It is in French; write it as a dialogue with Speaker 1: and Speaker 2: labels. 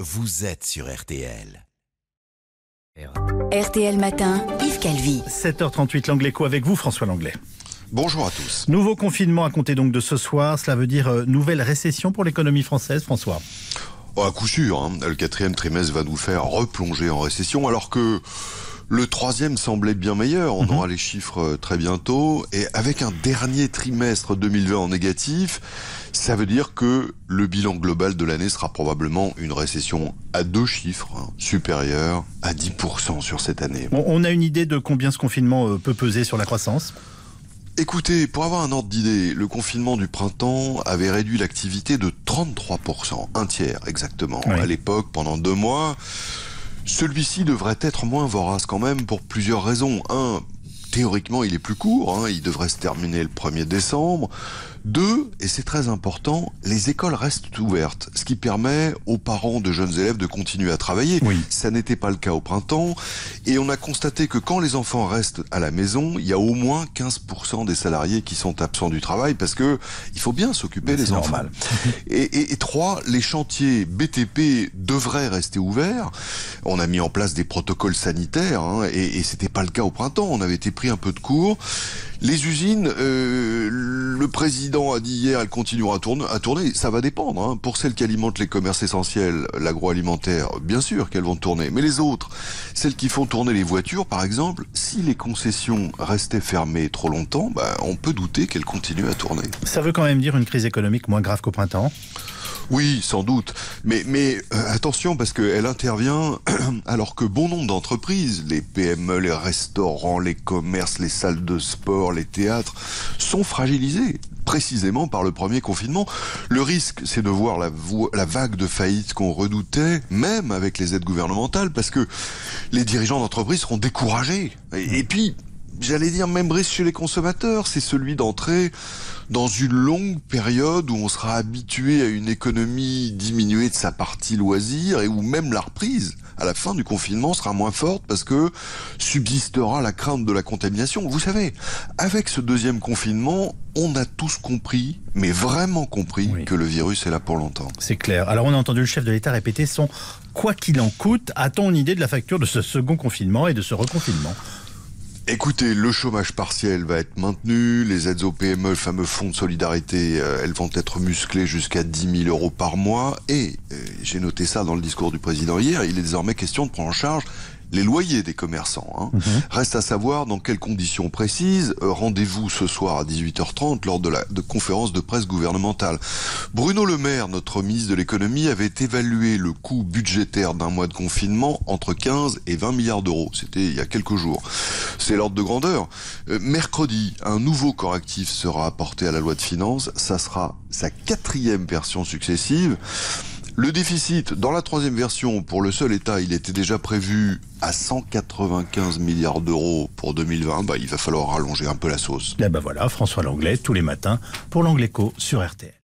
Speaker 1: vous êtes sur RTL.
Speaker 2: RTL Matin, Yves Calvi.
Speaker 3: 7h38, l'Angleco avec vous, François Langlais.
Speaker 4: Bonjour à tous.
Speaker 3: Nouveau confinement à compter donc de ce soir. Cela veut dire nouvelle récession pour l'économie française, François?
Speaker 4: À coup sûr, le quatrième trimestre va nous faire replonger en récession, alors que le troisième semblait bien meilleur. On aura les chiffres très bientôt. Et avec un dernier trimestre 2020 en négatif, ça veut dire que le bilan global de l'année sera probablement une récession à 2 chiffres, supérieure à 10% sur cette année.
Speaker 3: On a une idée de combien ce confinement peut peser sur la croissance?
Speaker 4: Écoutez, pour avoir un ordre d'idée, le confinement du printemps avait réduit l'activité de 33%, un tiers exactement.
Speaker 3: Oui.
Speaker 4: À l'époque, pendant 2 mois, celui-ci devrait être moins vorace quand même pour plusieurs raisons. Un, théoriquement, il est plus court, il devrait se terminer le 1er décembre. 2, et c'est très important, les écoles restent ouvertes, ce qui permet aux parents de jeunes élèves de continuer à travailler.
Speaker 3: Oui.
Speaker 4: Ça n'était pas le cas au printemps, et on a constaté que quand les enfants restent à la maison, il y a au moins 15% des salariés qui sont absents du travail, parce que il faut bien s'occuper des enfants.
Speaker 3: Normal.
Speaker 4: Et 3, les chantiers BTP devraient rester ouverts. On a mis en place des protocoles sanitaires, et c'était pas le cas au printemps. On avait été pris un peu de court. Les usines, le président a dit hier, elles continueront à tourner. Ça va dépendre. Pour celles qui alimentent les commerces essentiels, l'agroalimentaire, bien sûr qu'elles vont tourner. Mais les autres, celles qui font tourner les voitures, par exemple, si les concessions restaient fermées trop longtemps, on peut douter qu'elles continuent à tourner.
Speaker 3: Ça veut quand même dire une crise économique moins grave qu'au printemps?
Speaker 4: Oui, sans doute. Mais attention, parce qu'elle intervient alors que bon nombre d'entreprises, les PME, les restaurants, les commerces, les salles de sport, les théâtres, sont fragilisés précisément par le premier confinement. Le risque, c'est de voir la vague de faillite qu'on redoutait, même avec les aides gouvernementales, parce que les dirigeants d'entreprise seront découragés. Et puis, j'allais dire, même risque chez les consommateurs, c'est celui d'entrer dans une longue période où on sera habitué à une économie diminuée de sa partie loisir et où même la reprise à la fin du confinement sera moins forte parce que subsistera la crainte de la contamination. Vous savez, avec ce deuxième confinement, on a tous compris, mais vraiment compris, que le virus est là pour longtemps.
Speaker 3: C'est clair. Alors on a entendu le chef de l'État répéter son « quoi qu'il en coûte ». A-t-on une idée de la facture de ce second confinement et de ce reconfinement?
Speaker 4: Écoutez, le chômage partiel va être maintenu, les aides aux PME, le fameux fonds de solidarité, elles vont être musclées jusqu'à 10 000 € par mois. Et j'ai noté ça dans le discours du président hier, il est désormais question de prendre en charge les loyers des commerçants. Reste à savoir dans quelles conditions précises. Rendez-vous ce soir à 18h30 lors de conférence de presse gouvernementale. Bruno Le Maire, notre ministre de l'économie, avait évalué le coût budgétaire d'un mois de confinement entre 15 et 20 milliards d'euros. C'était il y a quelques jours. C'est l'ordre de grandeur. Mercredi, un nouveau correctif sera apporté à la loi de finances. Ça sera sa 4e version successive. Le déficit, dans la 3e version, pour le seul État, il était déjà prévu à 195 milliards d'euros pour 2020. Il va falloir rallonger un peu la sauce.
Speaker 3: Et voilà, François Langlais, tous les matins, pour l'Angleco sur RTL.